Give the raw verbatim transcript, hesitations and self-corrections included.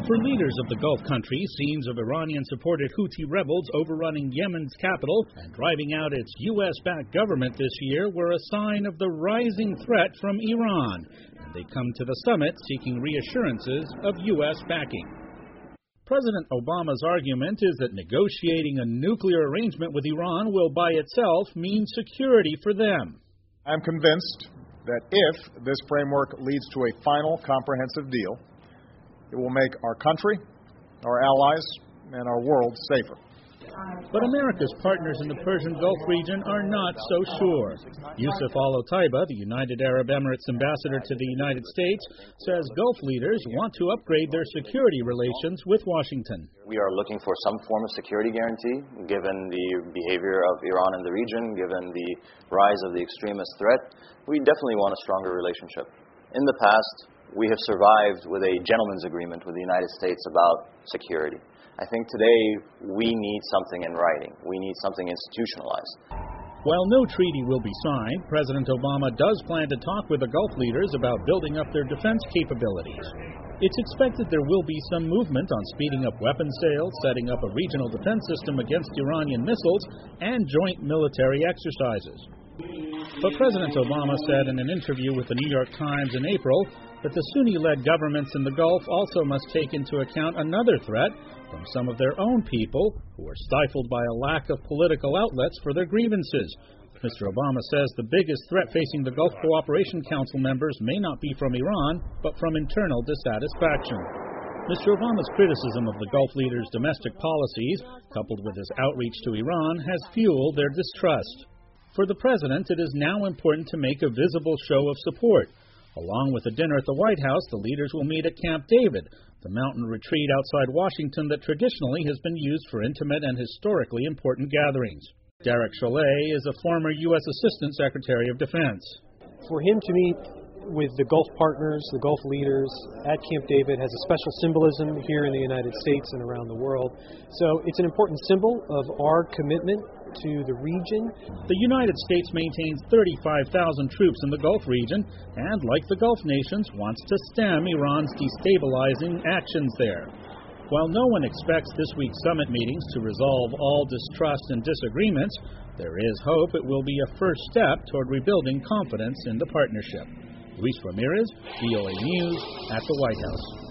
For leaders of the Gulf countries, scenes of Iranian-supported Houthi rebels overrunning Yemen's capital and driving out its U S-backed government this year were a sign of the rising threat from Iran. And they come to the summit seeking reassurances of U S backing. President Obama's argument is that negotiating a nuclear arrangement with Iran will by itself mean security for them. I'm convinced that if this framework leads to a final comprehensive deal, it will make our country, our allies, and our world safer. But America's partners in the Persian Gulf region are not so sure. Yusuf Al-Otaiba, the United Arab Emirates ambassador to the United States, says Gulf leaders want to upgrade their security relations with Washington. We are looking for some form of security guarantee, given the behavior of Iran in the region, given the rise of the extremist threat. We definitely want a stronger relationship. In the past, we have survived with a gentleman's agreement with the United States about security. I think today we need something in writing. We need something institutionalized. While no treaty will be signed, President Obama does plan to talk with the Gulf leaders about building up their defense capabilities. It's expected there will be some movement on speeding up weapons sales, setting up a regional defense system against Iranian missiles, and joint military exercises. But President Obama said in an interview with the New York Times in April that the Sunni-led governments in the Gulf also must take into account another threat from some of their own people who are stifled by a lack of political outlets for their grievances. Mister Obama says the biggest threat facing the Gulf Cooperation Council members may not be from Iran, but from internal dissatisfaction. Mister Obama's criticism of the Gulf leaders' domestic policies, coupled with his outreach to Iran, has fueled their distrust. For the president, it is now important to make a visible show of support. Along with a dinner at the White House, the leaders will meet at Camp David, the mountain retreat outside Washington that traditionally has been used for intimate and historically important gatherings. Derek Chollet is a former U S Assistant Secretary of Defense. For him to meet with the Gulf partners, the Gulf leaders at Camp David has a special symbolism here in the United States and around the world. So it's an important symbol of our commitment to the region. The United States maintains thirty-five thousand troops in the Gulf region and, like the Gulf nations, wants to stem Iran's destabilizing actions there. While no one expects this week's summit meetings to resolve all distrust and disagreements, there is hope it will be a first step toward rebuilding confidence in the partnership. Luis Ramirez, V O A News, at the White House.